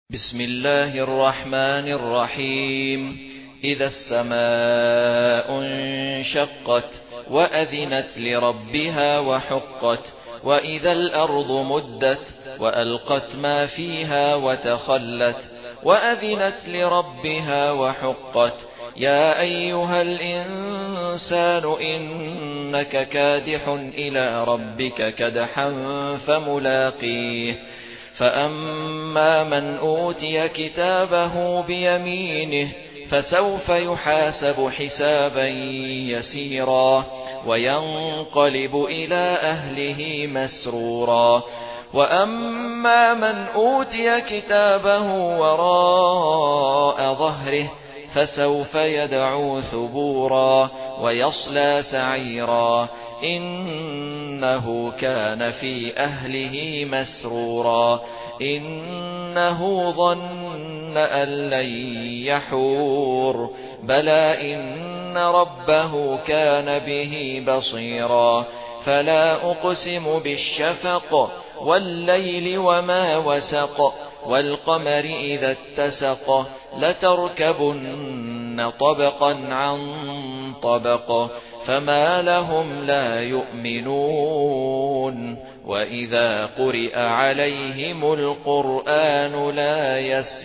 بسم الله الرحمن الرحيم. إذا السماء انشقت وأذنت لربها وحقت وإذا الأرض مدت وألقت ما فيها وتخلت وأذنت لربها وحقت يا أيها الإنسان إنك كادح إلى ربك كدحا فملاقيه فأما من أوتي كتابه بيمينه فسوف يحاسب حسابا يسيرا وينقلب إلى أهله مسرورا وأما من أوتي كتابه وراء ظهره فسوف يدعو ثبورا ويصلى سعيرا إنه كان في أهله مسرورا إنه ظن أن لن يحور بلى إن ربه كان به بصيرا فلا أقسم بالشفق والليل وما وسق والقمر إذا اتسق لتركبن طبقا عن طبق فما لهم لا يؤمنون وإذا قرئ عليهم القرآن لا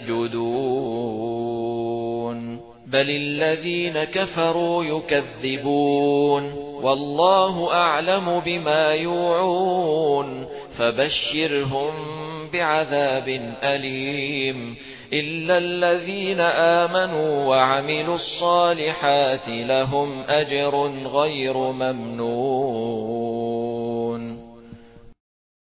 يسجدون بل الذين كفروا يكذبون والله أعلم بما يوعون فبشرهم بعذاب أليم إلا الذين آمنوا وعملوا الصالحات لهم أجر غير ممنون